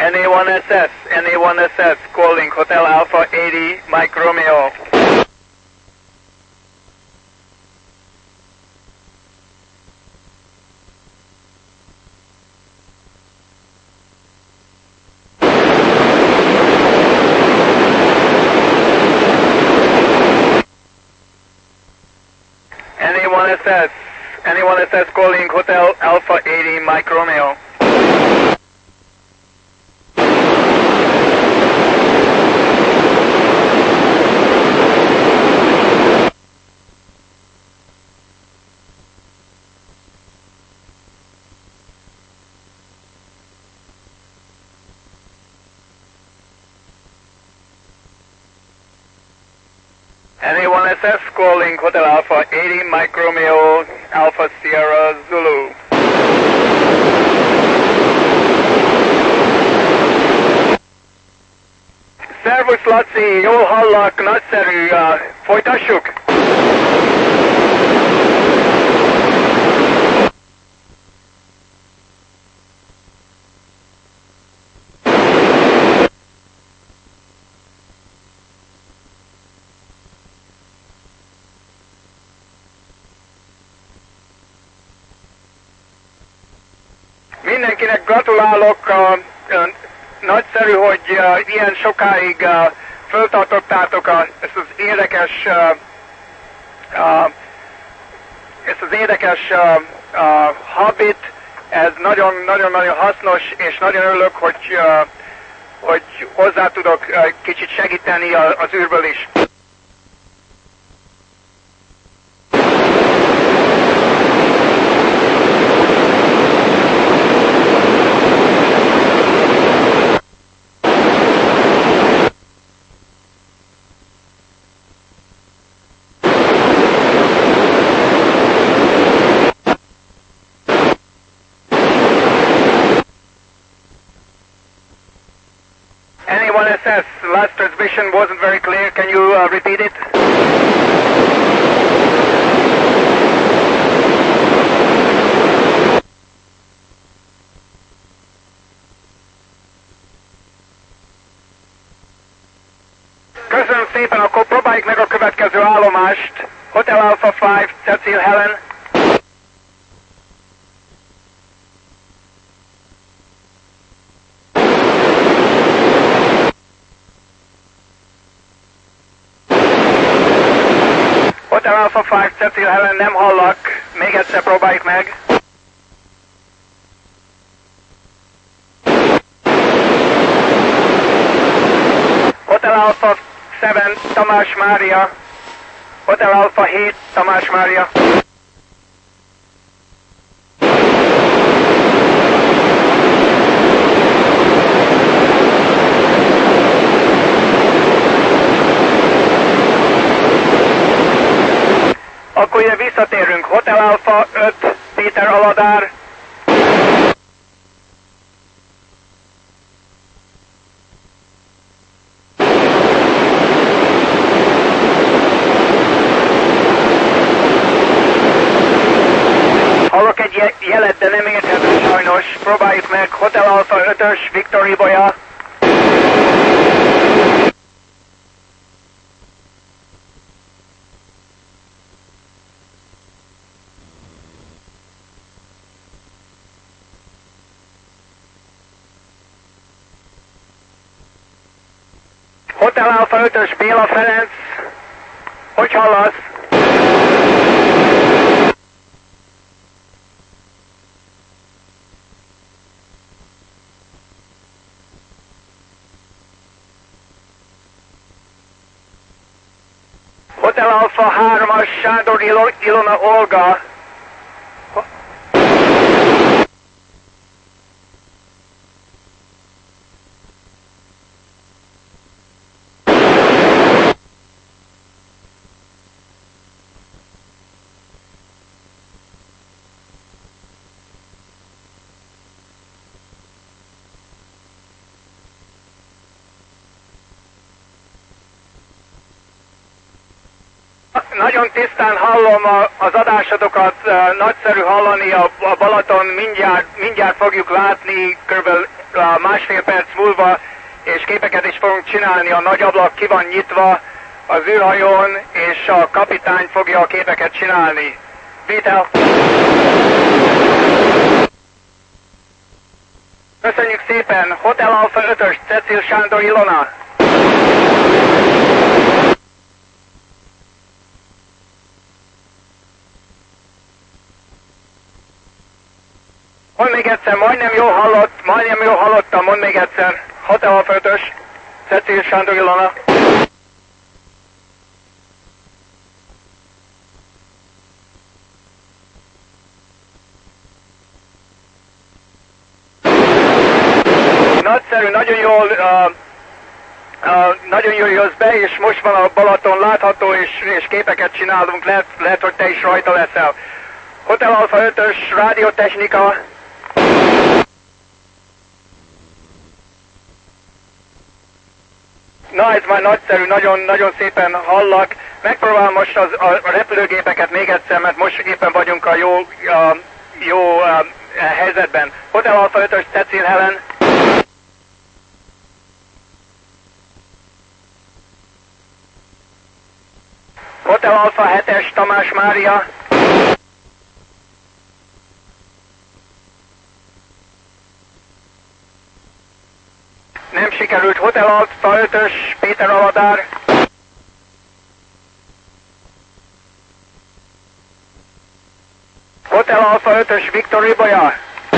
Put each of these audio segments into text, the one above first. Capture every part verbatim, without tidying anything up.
N A one S S, N A one S S, calling Hotel Alpha eighty, Mike Romeo. N A one S S, N A one S S calling Hotel Alpha eighty, Mike Romeo. N A one S S calling Hotel Alpha eighty, Mike Romeo, Alpha Sierra Zulu. Szervusz Laci, jól hallak, nagyszerű, uh, folytassuk? Mindenkinek gratulálok, uh, uh, nagyszerű, hogy uh, ilyen sokáig uh, föltartottátok a, ezt az érdekes, uh, uh, ezt az érdekes uh, uh, hobbit, ez nagyon-nagyon-nagyon hasznos, és nagyon örülök, hogy, uh, hogy hozzá tudok uh, kicsit segíteni az űrből is. N A one S S, last transmission wasn't very clear. Can you uh, repeat it? Köszönöm szépen, akkor próbáljuk meg a következő állomást. Hotel Alpha five, Cecil Helen. Hotel Alpha five, Cecil Helen, nem hallak. Még egyszer próbáljuk meg. Hotel Alpha seven, Tamás Mária. Hotel Alpha eight, Tamás Mária. Akkor ugye visszatérünk. Hotel Alpha five, Péter Aladár. Hallok egy jelet, de nem érthető sajnos. Próbáljuk meg. Hotel Alpha five, Viktor Ibolya. Hotel Alpha five, Béla Ferenc. Hogy hallasz? Hotel Alpha three, Sándor Ilo- Ilona Olga. Nagyon tisztán hallom a, az adásotokat, nagyszerű hallani a, a Balaton, mindjárt, mindjárt fogjuk látni, kb. uh, másfél perc múlva, és képeket is fogunk csinálni, a nagy ablak ki van nyitva az űrhajón, és a kapitány fogja a képeket csinálni. Vitel! Köszönjük szépen! Hotel Alfa ötös, Cecil Sándor Ilona! Mondd még egyszer, majdnem jól hallott, majdnem jól hallottam, mondd még egyszer. Hotel Alfa ötös, Cecil Sándor Ilona. Nagyszerű, nagyon jól, uh, uh, nagyon jól jössz be, és most van a Balaton látható, és, és képeket csinálunk, lehet, lehet, hogy te is rajta leszel. Hotel Alfa ötös, rádiótechnika. Na, ez már nagyszerű, nagyon, nagyon szépen hallak. Megpróbálom most az, a repülőgépeket még egyszer, mert most éppen vagyunk a jó, a, jó a, a helyzetben. Hotel Alfa ötös, Cecil Helen. Hotel Alfa hetes, Tamás Mária. Nem sikerült. Hotel Alfa ötös, Péter Aladár. Hotel Alfa ötös, Viktor Ibolya.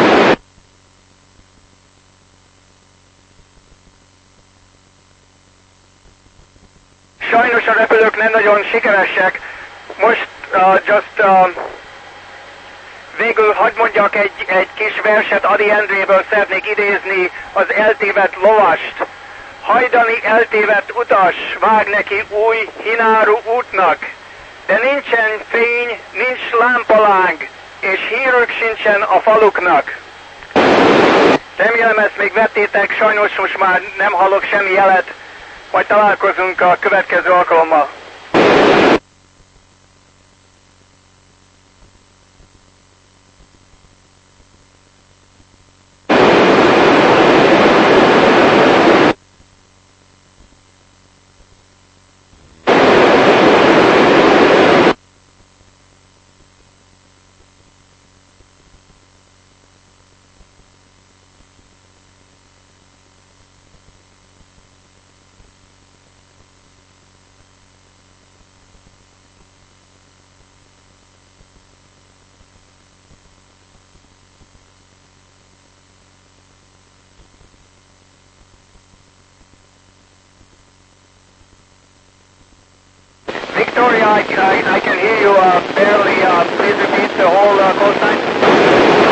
Sajnos a repülők nem nagyon sikeresek. Most uh, just uh, végül hadd mondjak egy, egy kis verset, Adi Endréből szeretnék idézni, az eltévedt lovast. Hajdani eltévedt utas, vág neki új hináru útnak, de nincsen fény, nincs lámpaláng, és hírük sincsen a faluknak. Remélem ezt még vettétek, sajnos most már nem hallok semmi jelet, majd találkozunk a következő alkalommal. Victoria, I, I, I can hear you uh, barely. Uh, please repeat the whole uh, call sign.